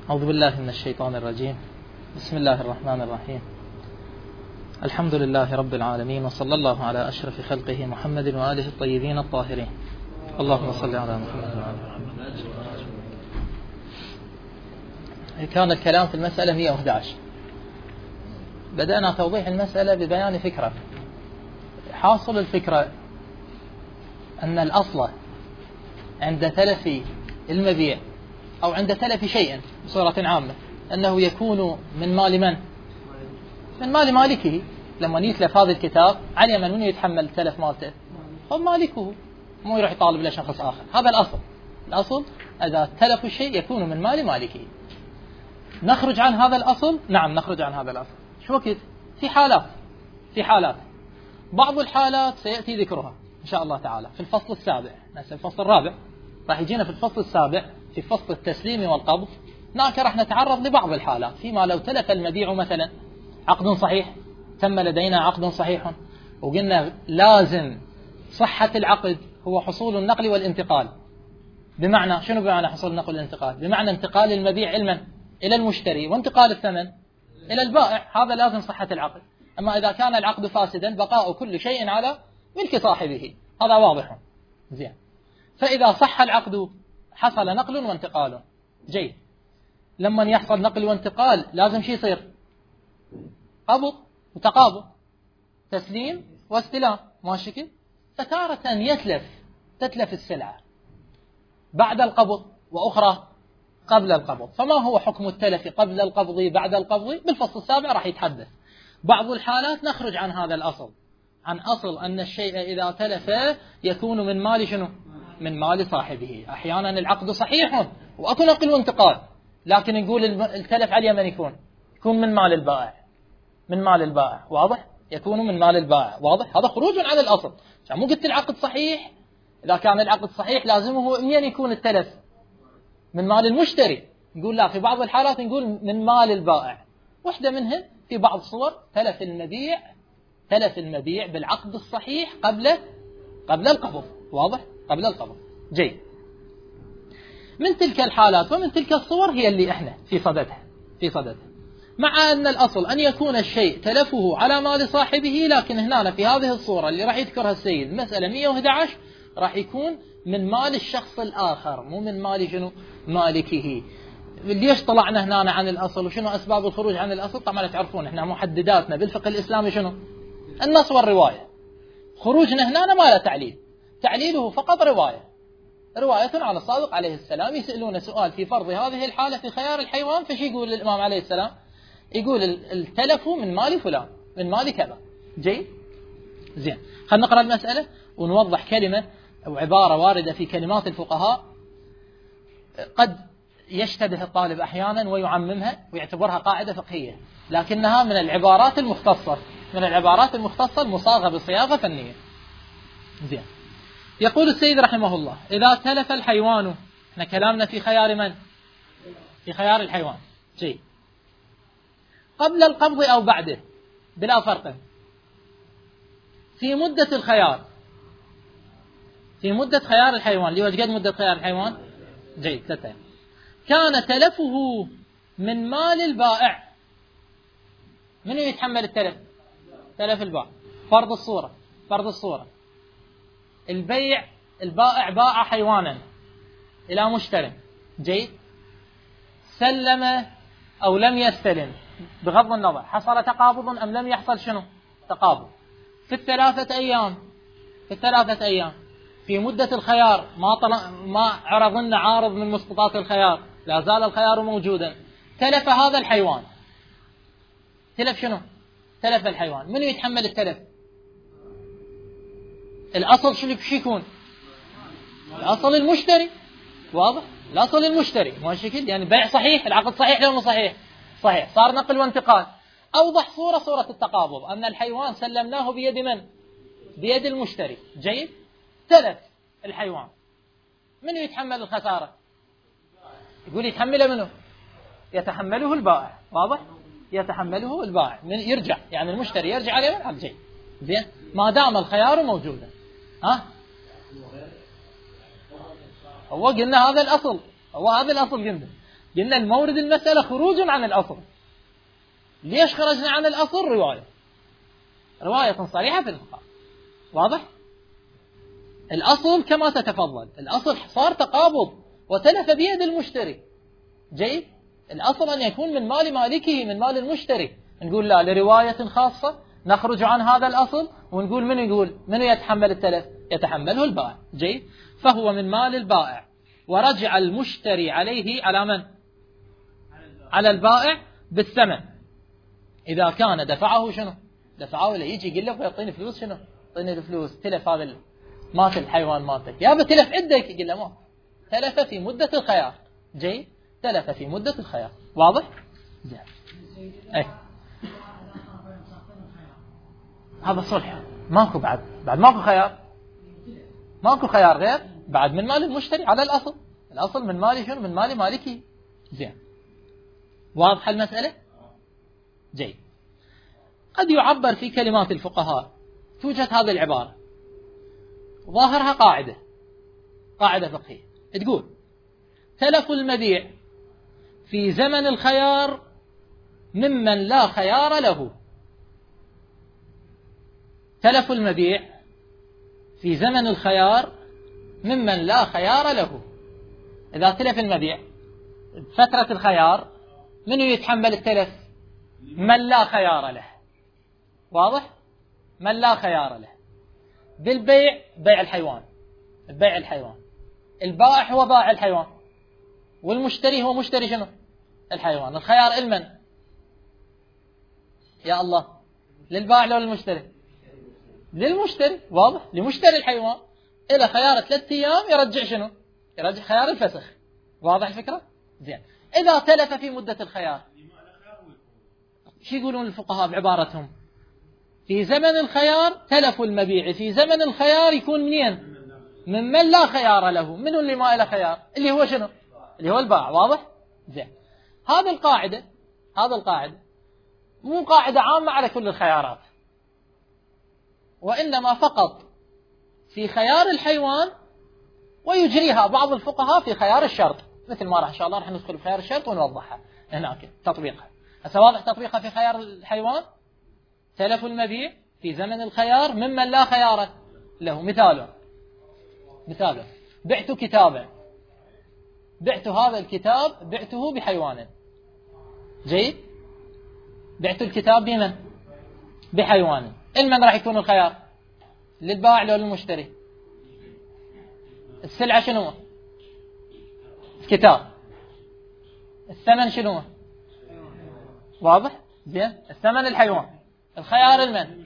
أعوذ بالله من الشيطان الرجيم. بسم الله الرحمن الرحيم. الحمد لله رب العالمين، وصلى الله على أشرف خلقه محمد وآله الطيبين الطاهرين. اللهم صل على محمد وآل محمد. كان الكلام في المسألة 111. بدأنا توضيح المسألة ببيان فكرة. حاصل الفكرة أن الأصل عند تلف المبيع أو عند تلف شيء بصورة عامة أنه يكون من مال من؟ من مال مالكه. لما يتلف هذا الكتاب على من يتحمل تلف مالته؟ هو مالكه، مو يروح يطالب له شخص آخر. هذا الأصل. الأصل إذا تلف الشيء يكون من مال مالكه. نخرج عن هذا الأصل؟ نعم نخرج عن هذا الأصل. شو وقت؟ في حالات بعض الحالات سيأتي ذكرها إن شاء الله تعالى في الفصل السابع. الفصل الرابع راح يجينا في الفصل السابع في فصل التسليم والقبض. هناك راح نتعرض لبعض الحالات فيما لو تلف المبيع مثلا عقد صحيح، تم لدينا عقد صحيح وقلنا لازم صحة العقد هو حصول النقل والانتقال. بمعنى شنو؟ بمعنى حصول النقل والانتقال بمعنى انتقال المبيع علما إلى المشتري وانتقال الثمن إلى البائع. هذا لازم صحة العقد. أما إذا كان العقد فاسدا بقاء كل شيء على ملك صاحبه، هذا واضح. زين. فإذا صح العقد حصل نقل وانتقال. جيد. لما يحصل نقل وانتقال لازم شيء يصير؟ قبض وتقابض، تسليم واستلام. ماشي كده؟ فتارة تتلف السلعة بعد القبض وأخرى قبل القبض. فما هو حكم التلف قبل القبض بعد القبض؟ بالفصل السابع راح يتحدث. بعض الحالات نخرج عن هذا الأصل، عن أصل أن الشيء إذا تلف يكون من مال شنو؟ من مال صاحبه. أحيانا العقد صحيح وأكو نقل وانتقال، لكن نقول التلف على من يكون من مال البائع. من مال البائع. واضح؟ يكون من مال البائع. واضح؟ هذا خروج عن الأصل. مو قلت العقد صحيح؟ إذا كان العقد صحيح لازمه منين يكون التلف؟ من مال المشتري. نقول لا، في بعض الحالات نقول من مال البائع. واحدة منهم في بعض صور تلف المبيع بالعقد الصحيح قبل القبض. واضح؟ قبل القبض. جيد. من تلك الحالات ومن تلك الصور هي اللي احنا في صددها. مع أن الأصل أن يكون الشيء تلفه على مال صاحبه، لكن هنا في هذه الصورة اللي راح يذكرها السيد مسألة 111 راح يكون من مال الشخص الآخر، مو من مال شنو؟ مالكه. ليش طلعنا هنا عن الأصل وشنو أسباب الخروج عن الأصل؟ طبعا تعرفون احنا محدداتنا بالفقه الإسلامي شنو؟ النص والرواية. خروجنا هنا ما له تعليل، تعليله فقط رواية عن الصادق عليه السلام. يسألون سؤال في فرض هذه الحالة في خيار الحيوان، فشي يقول الإمام عليه السلام؟ يقول التلف من مال فلان، من مال كذا. جيد. زين. خلينا نقرأ المسألة ونوضح كلمة أو عبارة واردة في كلمات الفقهاء قد يشتبه الطالب أحيانا ويعممها ويعتبرها قاعدة فقهية، لكنها من العبارات المختصة المصاغة بصياغة فنية. زين. يقول السيد رحمه الله: إذا تلف الحيوان، احنا كلامنا في خيار من؟ في خيار الحيوان. جيد. قبل القبض أو بعده بلا فرق. في مدة الخيار، في مدة خيار الحيوان اللي هو قد مدة خيار الحيوان؟ جيد. 3 كان تلفه من مال البائع. من يتحمل التلف؟ تلف البائع. فرض الصورة البائع باع حيوانا إلى مشتري. جيد. سلم أو لم يستلم، بغض النظر حصل تقابض أم لم يحصل شنو؟ تقابض. في الثلاثة أيام في مدة الخيار ما عرض لنا عارض من مسقطات الخيار، لا زال الخيار موجودا. تلف هذا الحيوان. تلف شنو؟ تلف الحيوان. من يتحمل التلف؟ الأصل شو يكون؟ الأصل المشتري. واضح؟ الأصل المشتري. ماشي كده؟ يعني بيع صحيح، العقد صحيح لو مو صحيح؟ صحيح. صار نقل وانتقال. أوضح صورة التقابض أن الحيوان سلمناه بيد من؟ بيد المشتري. جيد. تلف الحيوان. من يتحمل الخسارة؟ يقول يتحمله منه؟ يتحمله البائع. واضح؟ يتحمله البائع. من يرجع؟ يعني المشتري يرجع عليه من جيد. زين. ما دام الخيار موجودا. هو قلنا هذا الأصل. قلنا قلنا المورد المسألة خروج عن الأصل. ليش خرجنا عن الأصل؟ رواية صريحة في الفقه. واضح؟ الأصل كما تتفضل، الأصل صار تقابض وتلف بيد المشتري. جيد؟ الأصل أن يكون من مال مالكه، من مال المشتري. نقول لا، لرواية خاصة نخرج عن هذا الأصل ونقول من يتحمل التلف؟ يتحمله البائع. جيد؟ فهو من مال البائع، ورجع المشتري عليه على من؟ على البائع بالثمن. إذا كان دفعه شنو؟ دفعه له، يجي يقول له يعطيني فلوس شنو؟ يعطيني الفلوس، تلف هذا مات الحيوان مالتك، يا بتلف عندك، يقول له ما تلف في مدة الخيار. جيد؟ تلف في مدة الخيار. واضح؟ زين. اي هذا صلح، ماكو بعد ماكو خيار، ماكو خيار غير بعد من مال المشتري على الأصل. الأصل من مالي شنو؟ من مالي مالكي. زين. واضح المسألة؟ جيد. قد يعبر في كلمات الفقهاء، توجد هذه العبارة ظاهرها قاعدة فقهية تقول: تلف المبيع في زمن الخيار ممن لا خيار له. تلف المبيع في زمن الخيار ممن لا خيار له. إذا تلف المبيع فترة الخيار، من يتحمل التلف؟ من لا خيار له. واضح؟ من لا خيار له. بالبيع، بيع الحيوان، البائع هو بائع الحيوان، والمشتري هو مشتري شنو؟ الحيوان. الخيار المن؟ يا الله، للبائع لو للمشتري؟ للمشتري. واضح؟ لمشتري الحيوان إلى خيار 3 أيام يرجع شنو؟ يرجع خيار الفسخ. واضح الفكرة؟ زين. إذا تلف في مدة الخيار، شو يقولون الفقهاء بعبارتهم؟ في زمن الخيار، تلف المبيع في زمن الخيار يكون منين؟ ممن لا خيار له. من اللي ما له خيار؟ اللي هو شنو؟ اللي هو البائع. واضح؟ زين. هذه القاعدة مو قاعدة عامة على كل الخيارات، وإنما فقط في خيار الحيوان، ويجريها بعض الفقهاء في خيار الشرط، مثل ما راح إن شاء الله راح ندخل في خيار الشرط ونوضحها هناك تطبيقها. هسه واضح تطبيقها في خيار الحيوان. تلف المبيع في زمن الخيار ممن لا خيار له. مثاله بعت كتابا، بعت هذا الكتاب، بعته بحيوان. جيد؟ بعت الكتاب بمن؟ بحيوان. المن راح يكون الخيار؟ للبائع لو للمشتري؟ السلعة شنو؟ الكتاب. الثمن شنو؟ واضح؟ زين. الثمن الحيوان. الخيار المن؟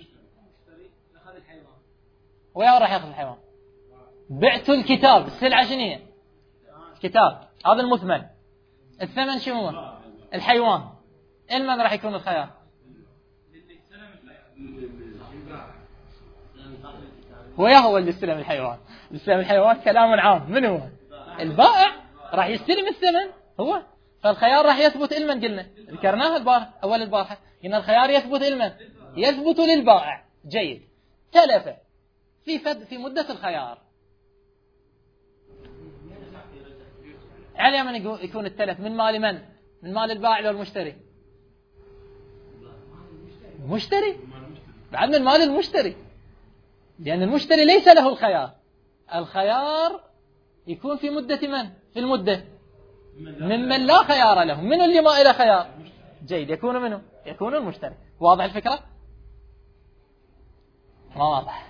ويا راح ياخذ الحيوان؟ بعت الكتاب. السلعة شنو هي؟ الكتاب، هذا المثمن. الثمن شنو؟ الحيوان. المن راح يكون الخيار؟ هو اللي استلم الحيوان. استلم الحيوان كلام عام. من هو؟ البائع راح يستلم الثمن هو. فالخيار راح يثبت المن. قلنا ذكرناها أول البارحة، قلنا الخيار يثبت المن؟ يثبت للبائع. جيد. تلف في مدة الخيار، على من يكون التلف؟ من مال من؟ من مال البائع لو المشتري؟ المشتري. بعد من مال المشتري، لأن المشتري ليس له الخيار. الخيار يكون في مدة من؟ في المدة ممن لا خيار له. من اللي ما له خيار؟ جيد. يكون منه؟ يكون المشتري. واضح الفكرة؟ ما واضح؟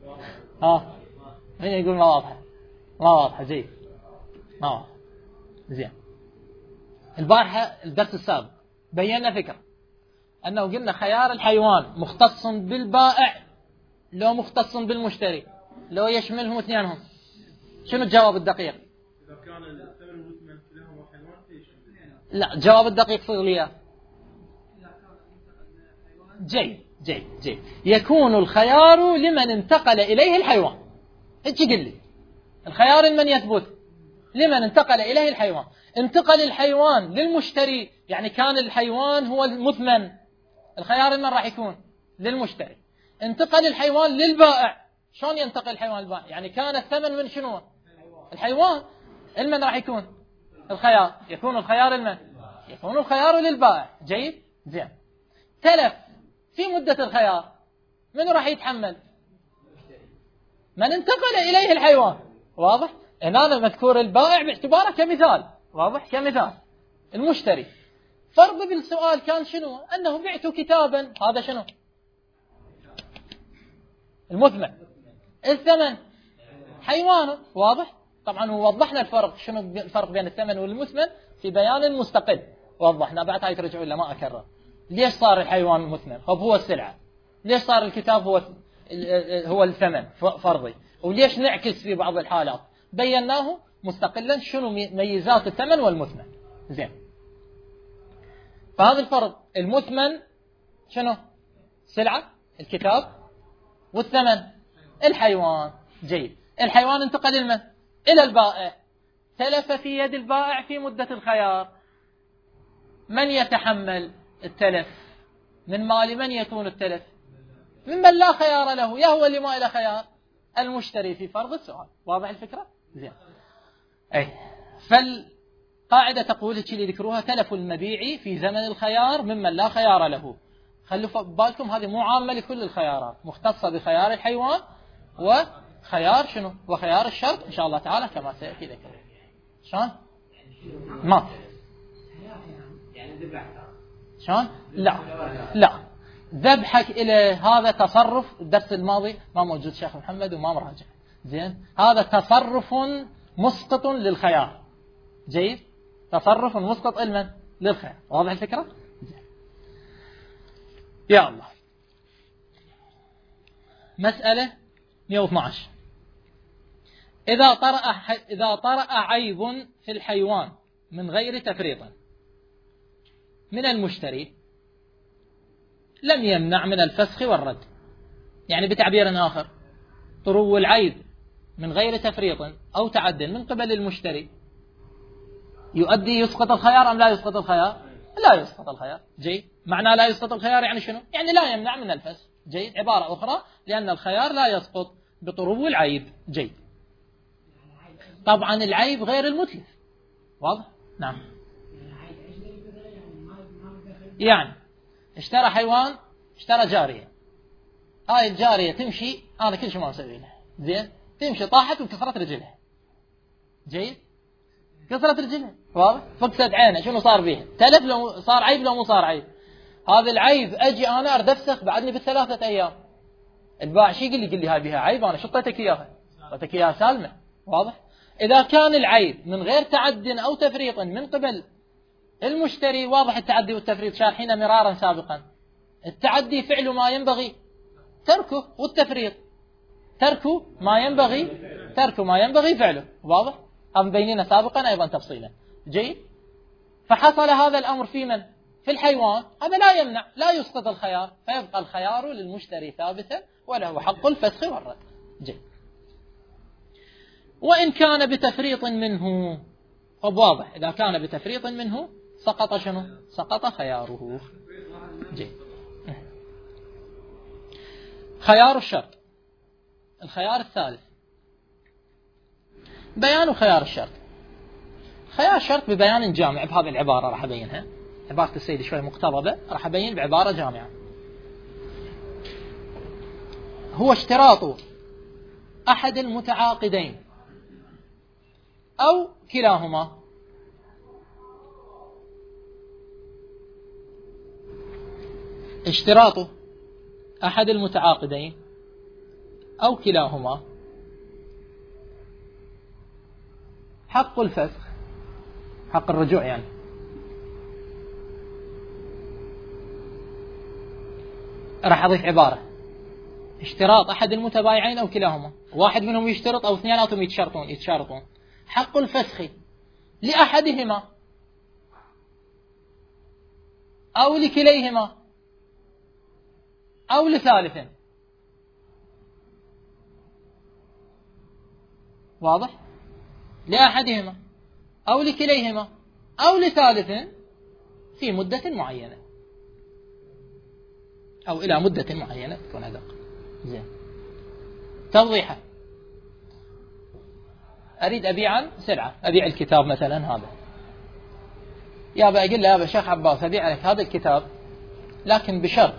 من يقول ما واضح؟ ما واضح. جيد. ما واضح. زين. البارحة الدرس السابق بينا فكرة أنه قلنا خيار الحيوان مختص بالبائع لو مختص بالمشتري، لو يشملهم اثنينهم. شنو الجواب الدقيق؟ إذا كان الثمن المثمن لهم حيوان لا، الجواب الدقيق صيغ لي. جيد. يكون الخيار لمن انتقل إليه الحيوان. ايش قل لي؟ الخيار لمن يثبت؟ لمن انتقل إليه الحيوان. انتقل الحيوان للمشتري، يعني كان الحيوان هو المثمن، الخيار لمن راح يكون؟ للمشتري. انتقل الحيوان للبائع، شلون ينتقل الحيوان للبائع؟ يعني كان الثمن من شنو؟ الحيوان. المن راح يكون؟ الخيار، يكون الخيار لمن؟ يكون الخيار للبائع. جيد، زين. تلف في مدة الخيار، من راح يتحمل؟ من انتقل إليه الحيوان. واضح؟ هنا مذكور البائع باعتباره كمثال. واضح؟ كمثال. المشتري، فرض بالسؤال كان شنو؟ أنه بعت كتابا، هذا شنو؟ المثمن. الثمن حيوان. واضح؟ طبعا وضحنا الفرق، شنو الفرق بين الثمن والمثمن في بيان مستقل، وضحنا. بعد هاي ترجعوا إلا ما أكرر. ليش صار الحيوان مثمن؟ هو السلعة. ليش صار الكتاب هو الثمن فرضي؟ وليش نعكس في بعض الحالات؟ بيناه مستقلا شنو ميزات الثمن والمثمن. زين. فهذا الفرق، المثمن شنو؟ سلعة الكتاب، والثمن الحيوان. جيد. الحيوان انتقل لمن؟ إلى البائع. تلف في يد البائع في مدة الخيار، من يتحمل التلف؟ من مال من يكون التلف؟ ممن لا خيار له، يا هو اللي ما له خيار؟ المشتري في فرض السؤال. واضح الفكرة؟ زين. أي. فالقاعدة تقول هيك اللي ذكروها: تلف المبيع في زمن الخيار ممن لا خيار له. خلوا بالكم هذه مو عامة لكل الخيارات، مختصة بخيار الحيوان وخيار شنو؟ وخيار الشرط إن شاء الله تعالى كما سيأتي ذكره. شلون؟ ما شلون؟ لا ذبحك إلى هذا تصرف. الدرس الماضي ما موجود شيخ محمد وما مراجع. زين. هذا تصرف مسقط للخيار. جيد. تصرف مسقط للخيار. واضح الفكرة؟ زين. يا الله. مسألة 112. إذا طرأ عيب في الحيوان من غير تفريط من المشتري لم يمنع من الفسخ والرد. يعني بتعبير آخر، طرو العيب من غير تفريط أو تعد من قبل المشتري يسقط الخيار أم لا يسقط الخيار؟ لا يسقط الخيار. جيد. معنى لا يسقط الخيار يعني شنو؟ يعني لا يمنع من الفسخ. جيد. عبارة أخرى، لأن الخيار لا يسقط بطرو العيب. جيد. طبعا العيب غير المتلف. واضح؟ نعم. يعني اشترى حيوان، اشترى جارية. هاي الجارية تمشي، أنا كل شيء ما أسوي لها. زين. تمشي طاحت وكسرت رجلها. جيد. كسرت رجلها. واضح؟ فقست عينه. شنو صار بيها؟ تلف لو صار عيب لو مو صار عيب؟ هذا العيب أجي أنا أرد أفسخ بعدني ب3 أيام. البائع شي يقول لي هاي بها عيب، أنا شو اعطيتك إياها؟ اعطيتك إياها سالمة. واضح؟ إذا كان العيب من غير تعد أو تفريط من قبل المشتري، واضح التعدي والتفريط شارحين مرارا سابقا. التعدي فعل ما ينبغي تركه، والتفريط ترك ما ينبغي فعله. واضح؟ هم بيننا سابقا أيضا تفصيلا. جيد. فحصل هذا الأمر في من؟ في الحيوان. هذا لا يمنع، لا يسقط الخيار، فيبقى الخيار للمشتري ثابتا وله حق الفسخ والرد. جيد. وإن كان بتفريط منه، طب واضح إذا كان بتفريط منه سقط شنو؟ سقط خياره. جيد. خيار الشرط. الخيار الثالث بيان خيار الشرط. خيار الشرط ببيان جامع بهذه العبارة راح أبينها. عبارة السيد شوي مقتضبة، راح أبين بعبارة جامعة. هو اشتراط أحد المتعاقدين أو كلاهما. اشتراط أحد المتعاقدين أو كلاهما حق الفسخ، حق الرجوع يعني. راح أضيف عبارة: اشتراط أحد المتبايعين أو كلاهما، واحد منهم يشترط أو اثنيناتهم يتشارطون حق الفسخ لأحدهما أو لكليهما أو لثالث. واضح؟ لأحدهما أو لكليهما أو لثالث في مدة معينة، أو إلى مدة معينة تكون أدق. زين. توضيحه: أريد أبيع سلعة، أبيع الكتاب مثلا هذا، يا بقول له يا شيخ عباس أبيع لك هذا الكتاب لكن بشرط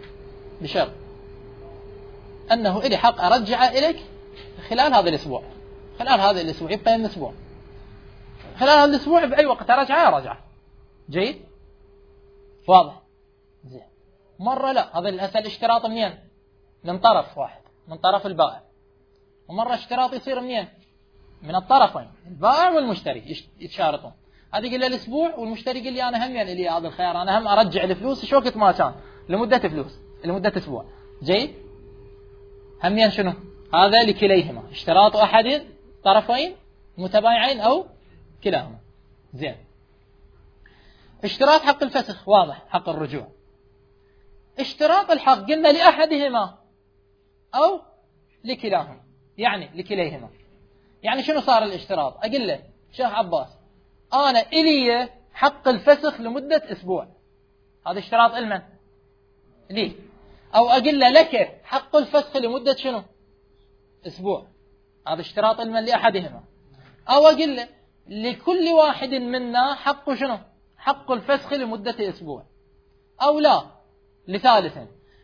أنه إلي حق أرجعه إليك خلال هذا الأسبوع، خلال هذا الأسبوع يبقى يوم أسبوع، خلال هذا الأسبوع بأي وقت أرجعه. جيد؟ واضح؟ زين. مرة لا، هذا الأسئلة اشتراط منين؟ من طرف واحد، من طرف البائع. ومرة اشتراط يصير منين؟ من الطرفين، البائع والمشتري يتشارطون. هذا يقول له الأسبوع والمشتري يقول لي أنا هم يعني لي هذا الخيار، أنا هم أرجع الفلوس شو وقت ما كان لمدة أسبوع. جيد؟ هم شنو؟ هذا لكليهما اشتراط أحد طرفين متبايعين أو كلاهما. زين. اشتراط حق الفسخ واضح، حق الرجوع. اشتراط الحق قلنا لأحدهما أو لكلاهما، يعني لكليهما. يعني شنو صار الاشتراط؟ أقول له شيخ عباس أنا إلي حق الفسخ لمدة أسبوع، هذا اشتراط المن لي. أو أقول له لك حق الفسخ لمدة شنو؟ أسبوع، هذا اشتراط المن لأحدهما. أو أقول له لكل واحد منا حق شنو؟ حق الفسخ لمدة أسبوع. أو لا، لثالث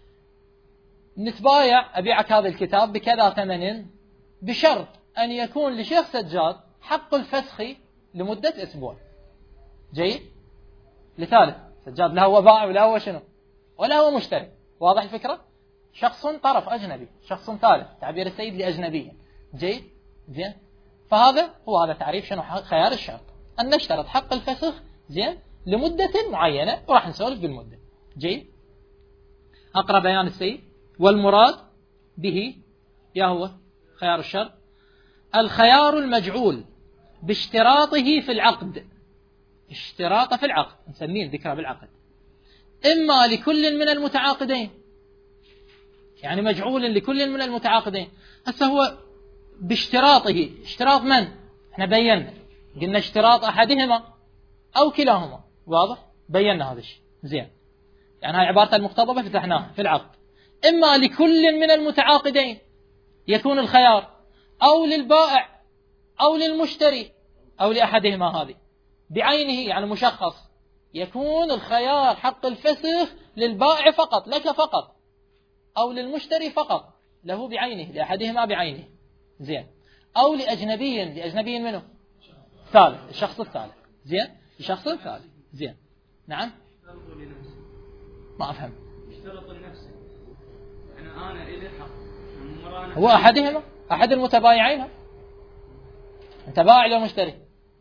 نتبايع أبيعك هذا الكتاب بكذا ثمن بشرط أن يكون لشيخ سجاد حق الفسخ لمدة أسبوع. جيد؟ لثالث سجاد لا هو بائع ولا هو شنو ولا هو مشتري. واضح الفكرة؟ شخص طرف أجنبي، شخص ثالث، تعبير السيد لأجنبي. جيد؟ زين. فهذا هو تعريف شنو خيار الشرط، أن نشترط حق الفسخ زين لمدة معينة، وراح نسولف بالمدة. جيد؟ أقرأ بيان السيد. والمراد به يا هو خيار الشرط الخيار المجعول باشتراطه في العقد، اشتراطه في العقد نسميه ذكر بالعقد، إما لكل من المتعاقدين، يعني مجعول لكل من المتعاقدين. هسه هو باشتراطه، اشتراط من؟ احنا بينا قلنا اشتراط أحدهما أو كلاهما. واضح؟ بينا هذا الشيء زين. يعني هاي عبارة المقتضبة فتحناها في العقد. إما لكل من المتعاقدين يكون الخيار، أو للبائع أو للمشتري أو لأحدهما، هذه بعينه يعني مشخص، يكون الخيار حق الفسخ للبائع فقط، لك فقط، أو للمشتري فقط، له بعينه، لأحدهما بعينه. زين. أو لأجنبي منه؟ ثالث، الشخص الثالث. زين. الشخص الثالث. زين. نعم. ما أفهم. اشترط لنفسه، يعني أنا إلي حق، هو أحدهما، أحد المتبايعين. أنت بائع ولا مشتري؟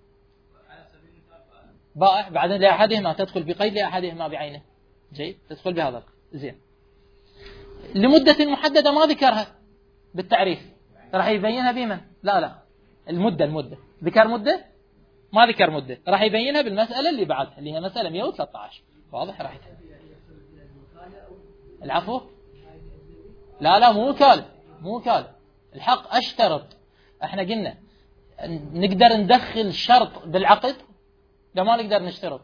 بائع، بعدين لأحدهما تدخل بقيد لأحدهما بعينه. جيد، تدخل بهذا. زين. لمدة محددة ما ذكرها بالتعريف، راح يبينها بمن؟ لا المدة ذكر مدة؟ ما ذكر مدة، راح يبينها بالمسألة اللي بعدها اللي هي مسألة 113. واضح؟ راح العفو؟ لا مو وكالة. الحق أشترط. احنا قلنا نقدر ندخل شرط بالعقد؟ لا ما نقدر نشترط.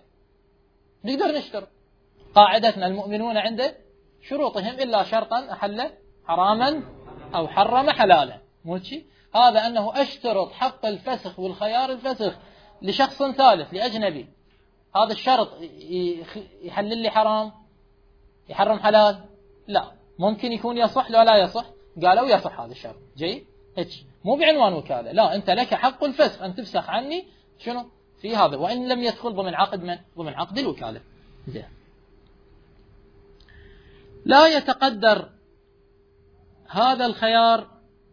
قاعدتنا المؤمنون عند شروطهم إلا شرطا أحل حراما أو حرم حلالا. مولشي هذا أنه أشترط حق الفسخ والخيار الفسخ لشخص ثالث لأجنبي، هذا الشرط يحلل لي حرام يحرم حلال؟ لا، ممكن يكون يصح لا يصح. قالوا يصح هذا الشرط. جيد؟ هيك مو بعنوان وكالة، لا، أنت لك حق الفسخ أن تفسخ عني شنو في هذا، وإن لم يدخل ضمن عقد من؟ ضمن عقد الوكالة. زين. لا يتقدر هذا الخيار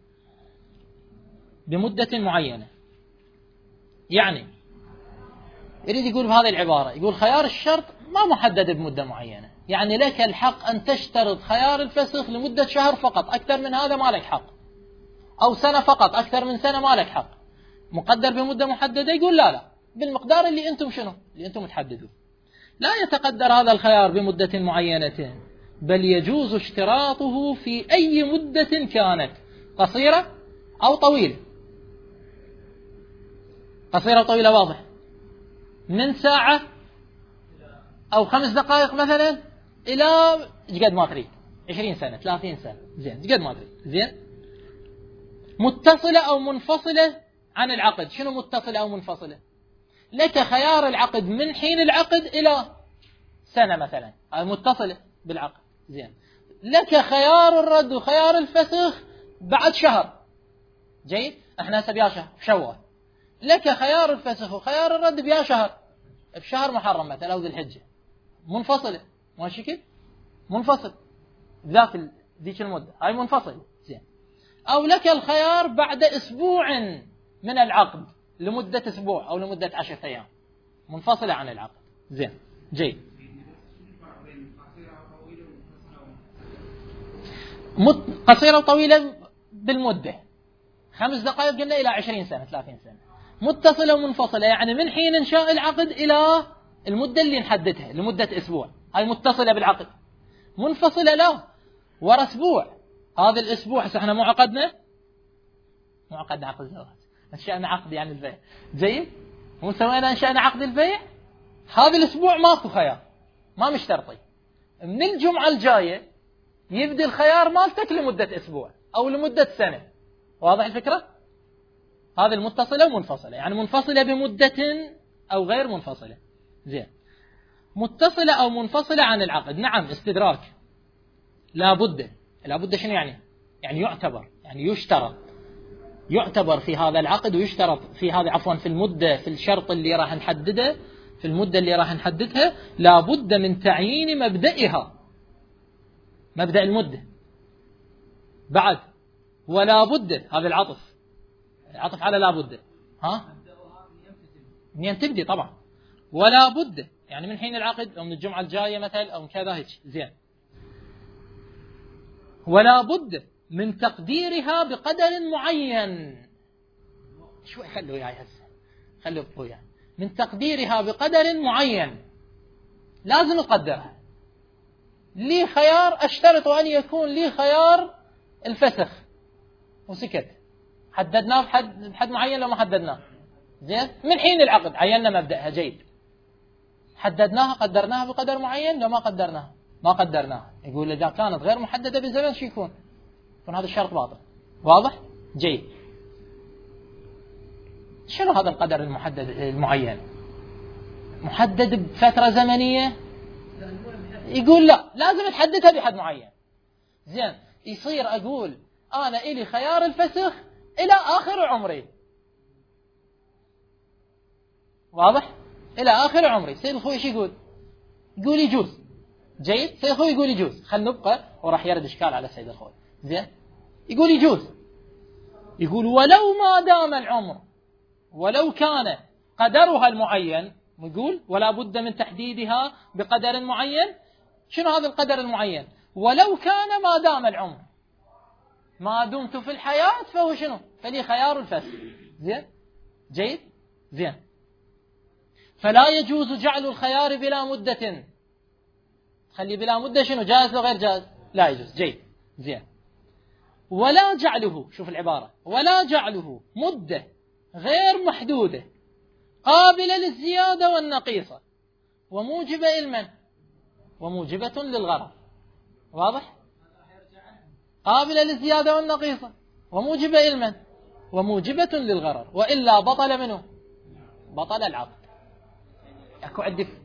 بمدة معينة. يعني يريد يقول بهذه العبارة، يقول خيار الشرط ما محدد بمدة معينة، يعني لك الحق أن تشترط خيار الفسخ لمدة شهر فقط، أكثر من هذا ما لك حق، أو سنة فقط، أكثر من سنة ما لك حق. مقدر بمدة محددة؟ يقول لا، بالمقدار اللي أنتم شنو؟ اللي أنتم تحددوا. لا يتقدر هذا الخيار بمدة معينة، بل يجوز اشتراطه في أي مدة كانت، قصيرة أو طويلة. قصيرة وطويلة واضح، من ساعة أو 5 دقائق مثلا إلى قد ما تريد، 20 سنة 30 سنة. زين، قد ما تريد. زين. متصلة أو منفصلة عن العقد. شنو متصلة أو منفصلة؟ لك خيار العقد من حين العقد إلى سنة مثلا، هذه متصلة بالعقد. زين. لك خيار الرد وخيار الفسخ بعد شهر. جيد. احنا هسه بيا شهر شوال. لك خيار الفسخ وخيار الرد بيا شهر، بشهر محرم مثلا أو ذي الحجة، منفصلة. ماشي كيف؟ منفصل ذاك ذيك المدة، هاي منفصل. زين. أو لك الخيار بعد أسبوع من العقد لمدة أسبوع أو لمدة 10 أيام، منفصلة عن العقد. زين. جيد. قصيرة وطويلة بالمدة، 5 دقائق قلنا إلى 20 سنة 30 سنة. متصلة ومنفصلة يعني من حين إنشاء العقد إلى المدة اللي نحددها لمدة أسبوع، هاي متصلة بالعقد. منفصلة لا، ورا أسبوع، هذا الأسبوع هسه احنا مو عقدنا عقد الزواج، انشأنا عقد يعني البيع. جيد. مو سوينا انشأنا عقد البيع، هذا الأسبوع ماكو خيار، ما مشترطي. من الجمعة الجاية يبدي الخيار مالتك لمدة أسبوع أو لمدة سنة. واضح الفكرة؟ هذه المتصلة ومنفصلة، يعني منفصلة بمدة أو غير منفصلة. زين. متصلة أو منفصلة عن العقد. نعم. استدراك. لابد شنو يعني؟ يعني يعتبر، يعني يشترط، يعتبر في هذا العقد ويشترط في هذا، عفوا في المدة، في الشرط اللي راح نحدده، في المدة اللي راح نحددها لابد من تعيين مبدئها، مبدأ المدة بعد. ولا بد، هذا العطف على لا بد. منين تبدي طبعا. ولا بد يعني من حين العقد أو من الجمعة الجاية مثلا أو من كذا هيك. زين. ولا بد من تقديرها بقدر معين. شوي خلوا وياي هسه، خلوا وياي. من تقديرها بقدر معين، لازم نقدرها. لي خيار، اشترط أن يكون لي خيار الفسخ وسكت، حددناه بحد معين لو ما حددناه. زين. من حين العقد عيننا مبدأها. جيد. حددناها قدرناها بقدر معين، لو ما قدرناها ما قدرناها. يقول إذا كانت غير محددة بزمن شو يكون هذا الشرط باطل. واضح؟ جيد. شنو هذا القدر المحدد المعين؟ محدد بفترة زمنية؟ يقول لا، لازم تحددها بحد معين. زين. يصير أقول أنا إلي خيار الفسخ إلى آخر عمري. واضح؟ إلى آخر عمري. سيد الخوي ايش يقول؟ يقول يجوز. جيد. سيد الخوي يقول يجوز. خل نبقى وراح يرد إشكال على سيد الخوي. زين. يقول يجوز. يقول ولو ما دام العمر، ولو كان قدرها المعين، يقول ولا بد من تحديدها بقدر معين. شنو هذا القدر المعين؟ ولو كان ما دام العمر، ما دمت في الحياة فهو شنو؟ فلي خيار الفسخ. زين. جيد. زين. فلا يجوز جعل الخيار بلا مدة. خلي بلا مدة شنو؟ جائز لو غير جائز؟ لا يجوز. جيد. زين. ولا جعله، شوف العبارة، ولا جعله مدة غير محدودة قابلة للزيادة والنقيصة وموجبة إلمن وموجبة للغرض. واضح؟ قابلة للزيادة والنقيصة وموجبة إلمن وموجبة للغرر، وإلا بطل منه، بطل العقد. أكو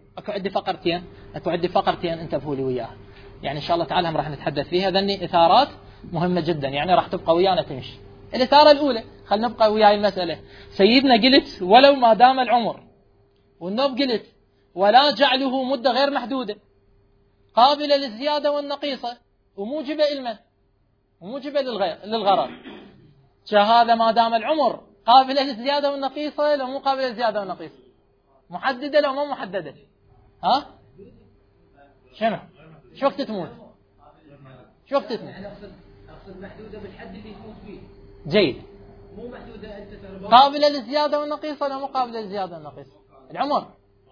عندي فقرتين انتبهوا لي وياها، يعني إن شاء الله تعالى هم راح نتحدث فيها. ذني إثارات مهمة جدا، يعني راح تبقى ويانا تمشي. الإثارة الأولى، خلنا نبقى وياي المسألة. سيدنا قلت ولو ما دام العمر، والنوب قلت ولا جعله مدة غير محدودة قابلة للزيادة والنقيصة وموجبة إلمن وموجبة للغرر. هذا ما دام العمر قابلة للزيادة والنقيصة لو مو قابلة للزيادة والنقيصة، محددة لو مو محددة. شنو؟ شو وقت تموت؟ شو وقت تموت؟ أقصد محدودة بالحد اللي تموت فيه. جيد. مو محدودة أنت قابلة للزيادة والنقيصة لو مو قابلة للزيادة والنقيصة. العمر.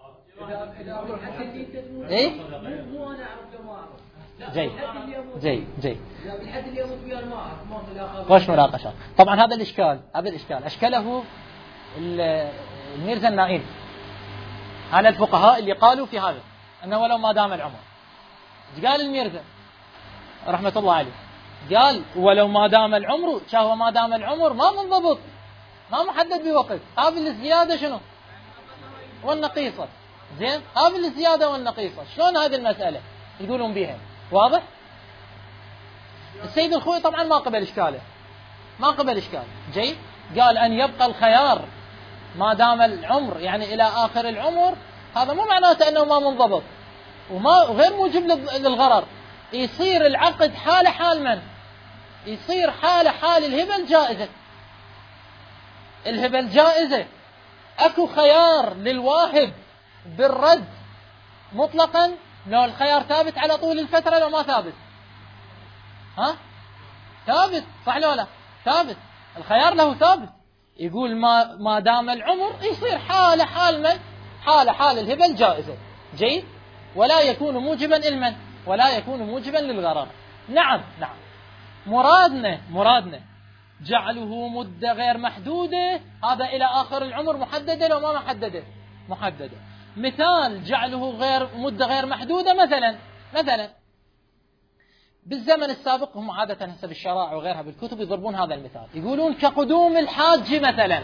إيه؟ مو أنا أعرف لو ما أعرف. جيد. بالحد اللي يموت فيه أنا ما أعرف. وش مناقشة؟ طبعا هذا الإشكال أشكله الميرزا النائم على الفقهاء اللي قالوا في هذا أنه ولو ما دام العمر. قال الميرزا رحمة الله عليه، قال ولو ما دام العمر، شهوة ما دام العمر ما منضبط، ما محدد بوقت، قابل للزيادة شنو؟ والنقيصة. زين، قابل للزيادة والنقيصة. شلون هذه المسألة يقولون بها؟ واضح؟ السيد الخوئي طبعا ما قبل إشكاله، ما قبل إشكاله. جيد، قال أن يبقى الخيار ما دام العمر يعني إلى آخر العمر، هذا مو معناته أنه ما منضبط وما غير موجب للغرر. يصير العقد حالة حال من؟ يصير حالة حال الهبة الجائزة. الهبة الجائزة أكو خيار للواهب بالرد مطلقا، لو الخيار ثابت على طول الفترة لو ما ثابت؟ ها؟ ثابت، صح لو لا؟ ثابت، الخيار له ثابت. يقول ما دام العمر يصير حالة حال من؟ حالة حال الهبة الجائزة. جيد، ولا يكون موجبا لمن؟ ولا يكون موجبا للغرر. نعم نعم، مرادنا جعله مدة غير محدودة، هذا إلى آخر العمر محددة لو ما محددة؟ محددة. مثال جعله مدة غير محدودة، مثلا بالزمن السابق، هم عادة حسب الشرائع وغيرها بالكتب يضربون هذا المثال، يقولون كقدوم الحاج مثلا.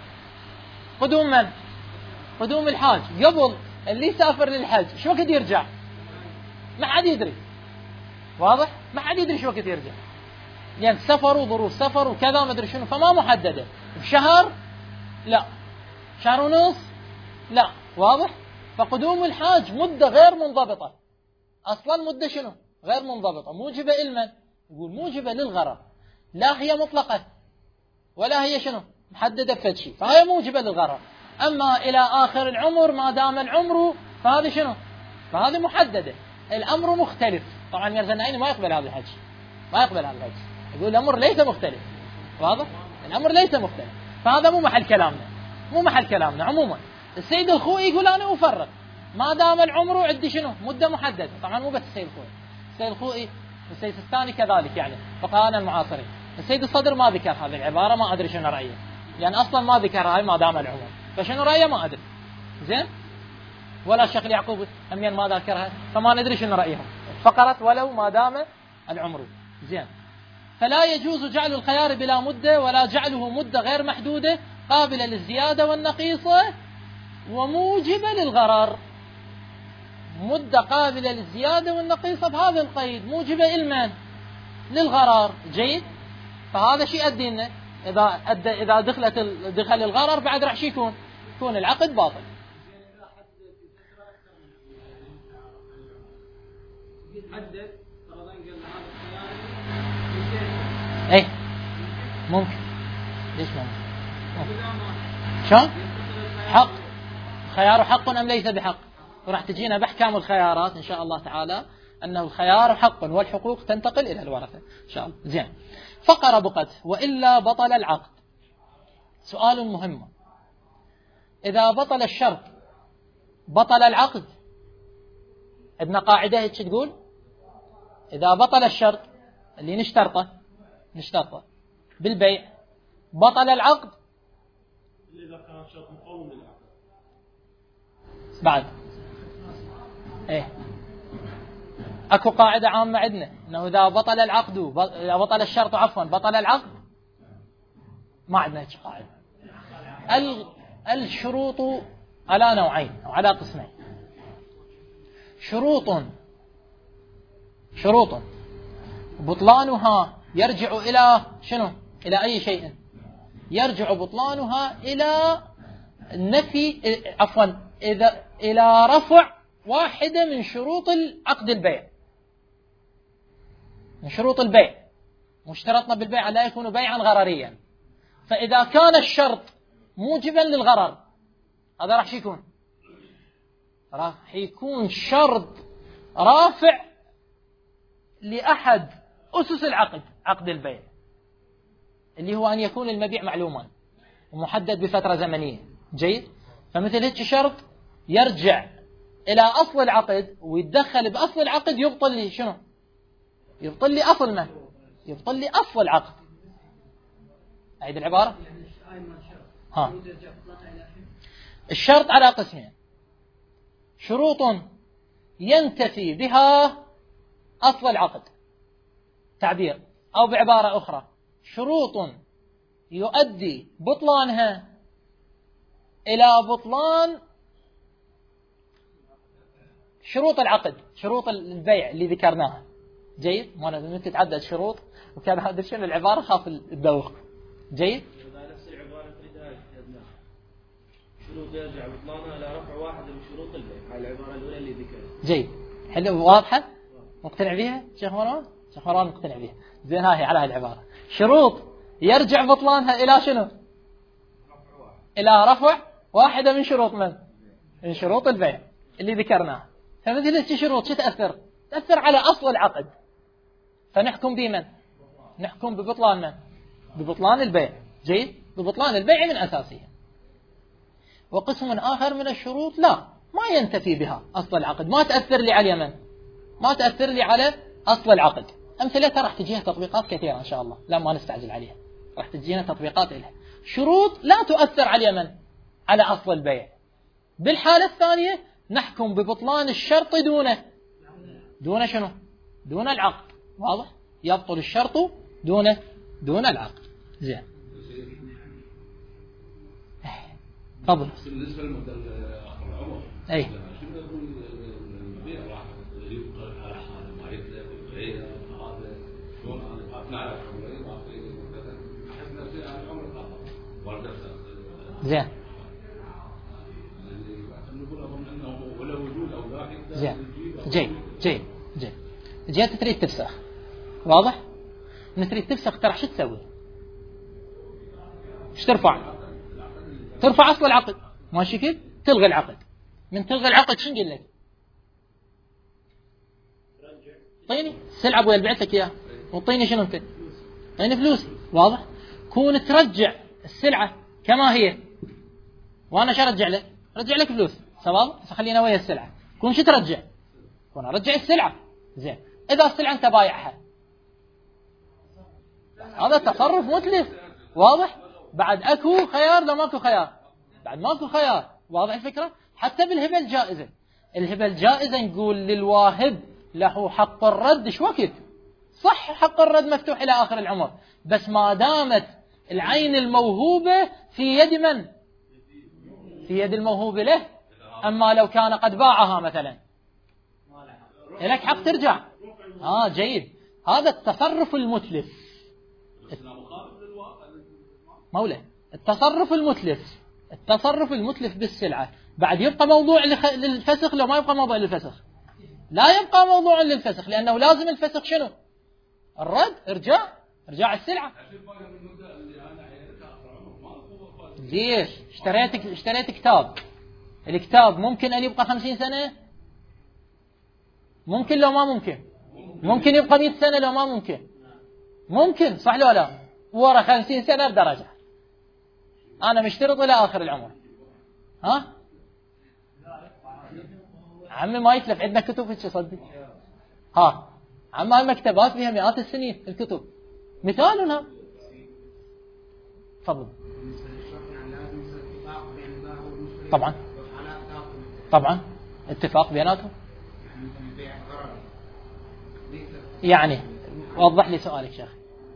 قدوم من؟ قدوم الحاج. قبل اللي يسافر للحج شو وقت يرجع؟ ما حد يدري. واضح؟ ما حد يدري شو وقت يرجع، يعني سفر وظروف سفر وكذا ما ادري شنو، فما محدده. بشهر لا، شهر ونص لا. واضح؟ فقدوم الحاج مدة غير منضبطة، اصلا مدة شنو؟ غير منضبطة، موجبة لمن؟ يقول موجبة للغرر، لا هي مطلقة ولا هي شنو؟ محددة بفد شيء، فهي موجبة للغرر. اما الى اخر العمر ما دام العمر فهذه شنو؟ فهذه محددة. الامر مختلف. طبعا ميرزا النعيمي ما يقبل هذا الحج، ما يقبل هذا الحج، يقول الأمر ليس مختلف. واضح؟ الأمر ليس مختلف، فهذا مو محل كلامنا. عموما السيد الخوئي يقول أنا أفرق ما دام العمر عندي شنو؟ مدة محددة. طبعا مو بس السيد الخوئي والسيد الثاني كذلك، يعني فقهاءنا المعاصرين. السيد الصدر ما ذكر هذه العبارة، ما أدري شنو رأيه، يعني أصلا ما ذكر هاي ما دام العمر، فشنو رأيه ما أدري. زين، ولا الشيخ يعقوب همين ما ذكرها، فما ندري شنو رأيهم. فقرت ولو ما دام العمر. زين، فلا يجوز جعل الخيار بلا مدة ولا جعله مدة غير محدودة قابلة للزيادة والنقيصة وموجبة للغرر. مدة قابلة للزيادة والنقيصة بهذا القيد، موجبة لمن؟ للغرر. جيد، فهذا شيء أدينا إذا دخل الغرر بعد راح شي يكون العقد باطل. ايه ممكن، ليش ممكن؟ شلون؟ حق، خيار حق أم ليس بحق؟ وراح تجينا بأحكام الخيارات إن شاء الله تعالى أنه الخيار حق والحقوق تنتقل إلى الورثة إن شاء الله. زين، فقرة بقت وإلا بطل العقد. سؤال مهم، إذا بطل الشرط بطل العقد؟ ابن قاعدة هيك تقول، إذا بطل الشرط اللي نشترطه بالبيع بطل العقد إذا كان شرط مقوم للعقد بعد. إيه، أكو قاعدة عامة عندنا أنه إذا بطل العقد إذا بطل الشرط بطل العقد. ما عندنا هيك قاعدة. الشروط على نوعين أو على قسمين. شروط بطلانها يرجع إلى شنو؟ إلى أي شيء؟ يرجع بطلانها إلى النفي، إلى رفع واحدة من شروط عقد البيع، من شروط البيع. مشترطنا بالبيع لا يكون بيعا غرريا، فإذا كان الشرط موجبا للغرر هذا راح يكون شرط رافع لأحد أسس العقد، عقد البيع، اللي هو أن يكون المبيع معلوما ومحدد بفترة زمنية. جيد، فمثل هيك شرط يرجع إلى أصل العقد ويتدخل بأصل العقد، يبطل لي شنو؟ يبطل لي أصل ما؟ يبطل لي أصل العقد. أعيد العبارة. الشرط على قسمين: شروط ينتفي بها أصل العقد تعبير، أو بعبارة أخرى شروط يؤدي بطلانها إلى بطلان شروط العقد، شروط البيع اللي ذكرناها. جيد؟ ما أنا تتعدد شروط وكان هذا شنو العبارة خاف الدوخ. جيد؟ نفس العبارة تريدها كتبناها. شروط يرجع بطلانها إلى رفع واحد من شروط البيع، هاي العبارة الأولى اللي ذكرها. جيد. حلو، واضحة؟ مقتنع بها شيخ مروان؟ شيخ مروان مقتنع بها. زين، هاي على هاي العبارة. شروط يرجع بطلانها إلى شنو؟ إلى رفع واحدة من شروط من شروط البيع اللي ذكرناها. فمثل هذه الشروط شو تأثر؟ تأثر على أصل العقد. فنحكم بمن؟ نحكم ببطلان من؟ ببطلان البيع. جيد؟ ببطلان البيع من أساسه. وقسم آخر من الشروط لا، ما ينتفي بها أصل العقد، ما تأثر لي على اليمن، ما تأثر لي على أصل العقد. أمثلتها راح تجيها تطبيقات كثيرة إن شاء الله، لا ما نستعجل عليها، راح تجينا تطبيقات لها. شروط لا تؤثر على اليمن على أصل البيع. بالحالة الثانية نحكم ببطلان الشرط دون شنو؟ دون العقد. واضح؟ يبطل الشرط دون العقد. زين. تفضل. بالنسبه للمدة العمر. اي. شنو يقول البيع راح يبقى على حاله ما يتلف البيع هذا شلون انا نعرف عمري ما في مثلا احس نفسي على العمر خلاص. ورد زين. نقول اظن انه ولا وجود او ذاك. زين. جيد. جيت تريد تفسخ. واضح؟ من تريد تفسخ ترى شو تسوي؟ ايش ترفع؟ ترفع أصل العقد. ماشي كيف؟ تلغي العقد. من تلغي العقد شو نقول لك؟ طيني السلعة ابويا اللي بعتك اياها وطيني شنو انت؟ طيني فلوسي. واضح؟ كون ترجع السلعة كما هي وانا شو ارجع لك؟ رجع لك فلوس. سواء خلينا ويا السلعة. كون شو ترجع؟ كون ارجع السلعة. زين. اذا السلعة انت بايعها هذا تصرف متلف. واضح؟ بعد اكو خيار لو ماكو خيار؟ بعد ماكو خيار. واضح الفكرة؟ حتى بالهبة الجائزة، الهبة الجائزة نقول للواهب له حق الرد. شو وقت؟ صح حق الرد مفتوح إلى آخر العمر، بس ما دامت العين الموهوبة في يد من؟ في يد الموهوب له. أما لو كان قد باعها مثلا لك حق ترجع. جيد. هذا التصرف المتلف مولى. التصرف المتلف بالسلعة بعد يبقى موضوع للفسخ. لو ما يبقى موضوع للفسخ لا يبقى موضوع للفسخ، لأنه لازم الفسخ شنو؟ الرد. ارجاع السلعة. ليش؟ اشتريت كتاب. الكتاب ممكن أن يبقى 50 سنة؟ ممكن لو ما ممكن؟ ممكن يبقى 100 سنة لو ما ممكن؟ ممكن. صح لو لا؟ ورا 50 سنة بدرجة أنا مشترط إلى آخر العمر. عمي ما يتلف. عندنا كتب هيك صدق. عمي هالمكتبات فيها مئات السنين الكتب. مثالنا. تفضل. طبعا اتفاق بيناتهم. يعني وضح لي سؤالك شيخ.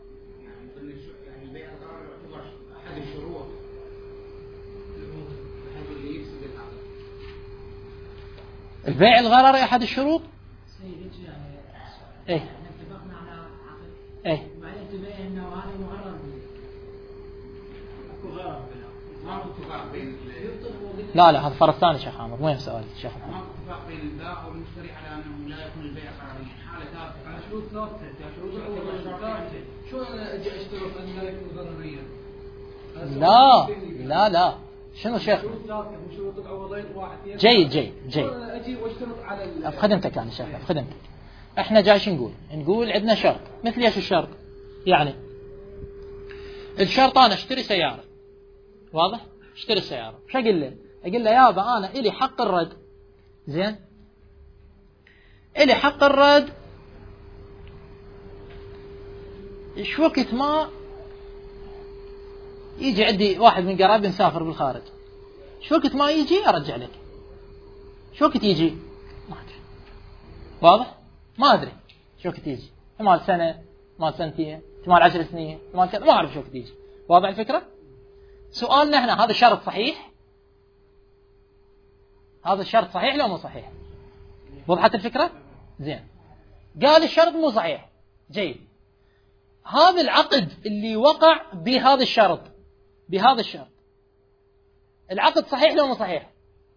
البيع الغرر أحد الشروط. ايه اتفقنا على عقد. ايه بعدين تبين انه هذا مغرر به. اكو غرر ما اتفاق بين لا هذا فرق ثاني شيخ عامر. وين سؤالك شيخ عامر؟ ما اتفاق بين البائع والمشتري على انه لا يكون البيع غرريا. حاله ثالثه على شروط ثابته. شو انا اجي اشترط ان لا يكون غرريا؟ لا شنو شيخ؟ شروط العوضين واحد. جيد. اجي واشترط على افخدمتك انا شيخ. افخدمتك. احنا جايش نقول عندنا شرط. مثل ايش الشرط؟ يعني الشرط انا اشتري سيارة. واضح؟ اشتري السيارة. شو اقول له يابا انا الي حق الرد. زين؟ الي حق الرد. شو وقت ما يجي عندي واحد من قرابي مسافر بالخارج، شو وقت ما يجي ارجع لك. شو وقت يجي؟ ما ادري. واضح؟ ما ادري شو وقت يجي. احتمال سنة، احتمال سنتين، احتمال 10 سنين، احتمال كذا، ما اعرف شو وقت يجي. واضح الفكرة؟ سؤالنا احنا هذا الشرط صحيح؟ هذا الشرط صحيح لو مو صحيح؟ وضحت الفكرة؟ زين. قال الشرط مو صحيح. جيد. هذا العقد اللي وقع بهذا الشرط العقد صحيح لو مو صحيح؟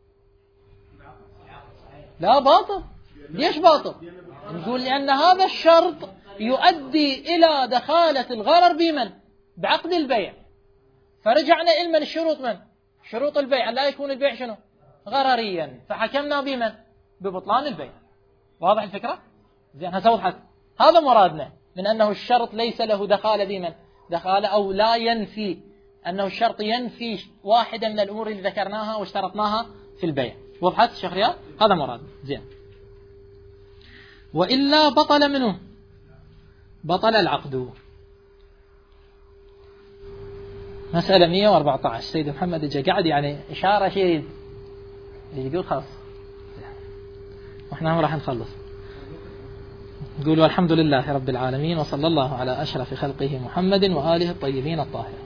لا باطل. ليش باطل؟ نقول لأن هذا الشرط يؤدي إلى دخالة الغرر بمن؟ بعقد البيع. فرجعنا إلى الشروط من؟ شروط البيع لا يكون البيع شنو؟ غرريا. فحكمنا بمن؟ ببطلان البيع. واضح الفكرة؟ زين هسه وضحت. هذا مرادنا من أنه الشرط ليس له دخالة بمن؟ دخالة أو لا ينفي، أنه الشرط ينفي واحدة من الأمور اللي ذكرناها واشترطناها في البيع. وضحت الشيخ رياض؟ هذا مراد. زين. وإلا بطل منه، بطل العقد. مسألة 114. سيد محمد جا قاعد يعني إشارة شيء يقول خلاص وإحنا راح نخلص. نقول والحمد لله رب العالمين، وصلى الله على أشرف خلقه محمد وآله الطيبين الطاهرين.